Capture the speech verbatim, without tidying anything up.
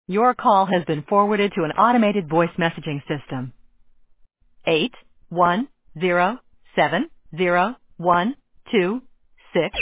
Your call has been forwarded to an automated voice messaging system. Eight one zero seven zero one two six